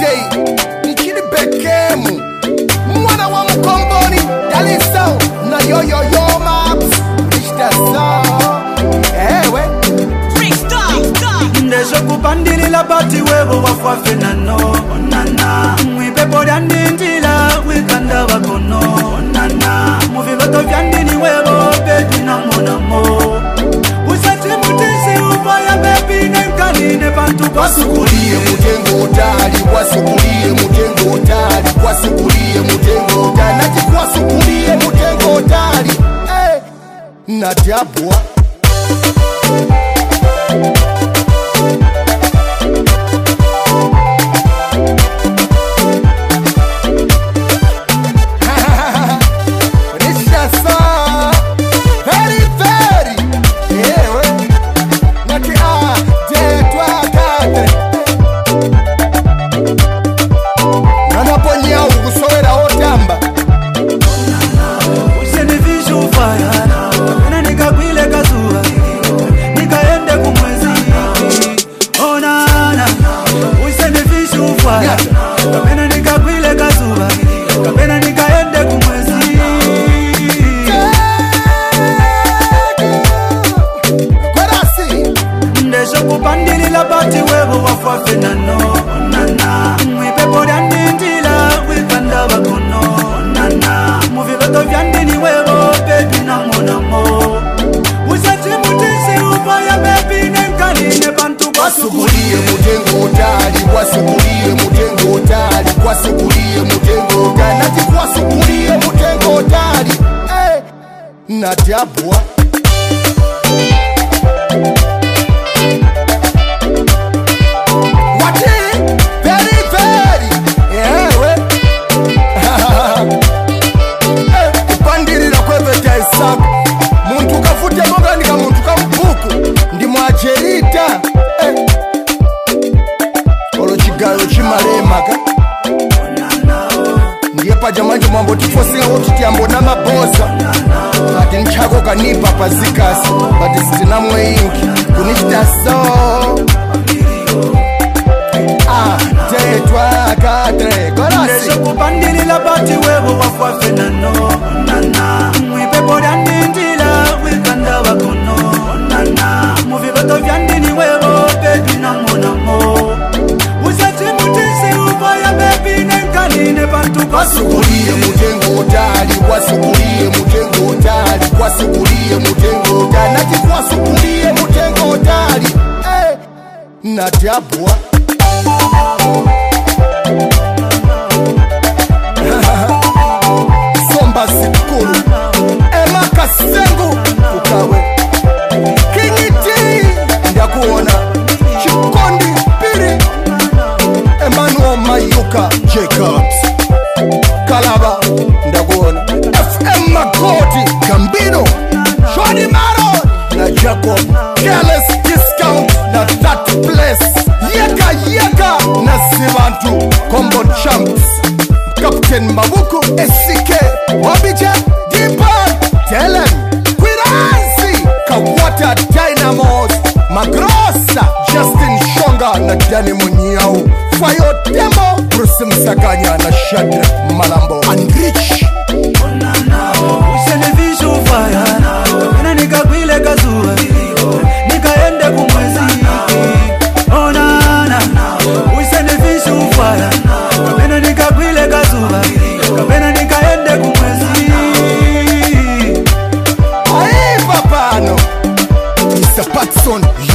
Nikini Bekemu mwana wa mkomboni Daliso na yo maps Rishta so ewe Ndejo kupandili la bati webo wafwa fenano Onana Mwipepo dyandi njila wikanda wakono Onana Muviloto vyandini webo bedi na monamo Usati mutisi upaya bebi nenkanine pantu kwa Wasukulie mutengo utali Wasukulie mutengo utali Wasukulie mutengo utali Nati wasukulie mutengo utali Nadabwa Wasukulie mutengo utali Wasukulie mutengo utali Wasukulie mutengo utali Nati wasukulie mutengo utali Nadabwa Wati very yewe Kupandirira kweveta isako Muntu kafute monga nika muntu kampuku Ndi mwajerita Olochigalo chimalemaka Ndiye pajamanje mwambo tifosinga wotutiambo na mabosa Ati nchako kanipa pazikasi Bati sitina mweingi Kunishita so Tetwa katre Korasi Ndesho kupandili la bati webo wafwa fenano Nana Mwipepo dyandi njila wikanda wakono Nana Muviloto vyandini webo bedi na monamo Usati mutisi upaya bebi nenkanine pantu kwa Wasukulie mutengo utali Wasukulie mutengo utali Wasukulie mutengo utali Nati wasukulie mutengo utali Nadabwa Somba sikulu Ema kasengu Ukawe Kingiti Ndakuona Chikondi Piri Emmanuel Mayuka Jacobs Kalaba Ndakuona FM Magoti Gambino Shwadi Maro Na Jacob Careless Discount Na that place Yeka Na Sivantu Combo Champs Captain Mabuku SCK Wabija Dipan Telen Quiransi Kawata Dynamos Magrosa Justin Shonga Na Dani Munyao Fayo Demo Bruce Msaganya Na Shadra Malambo And Rich Usene vishu fire Kena nikagwile kazua Nikaende kumwezi Onana Usene vishu fire Kena nikagwile kazua Kena nikaende kumwezi Ae papano Mr. Patson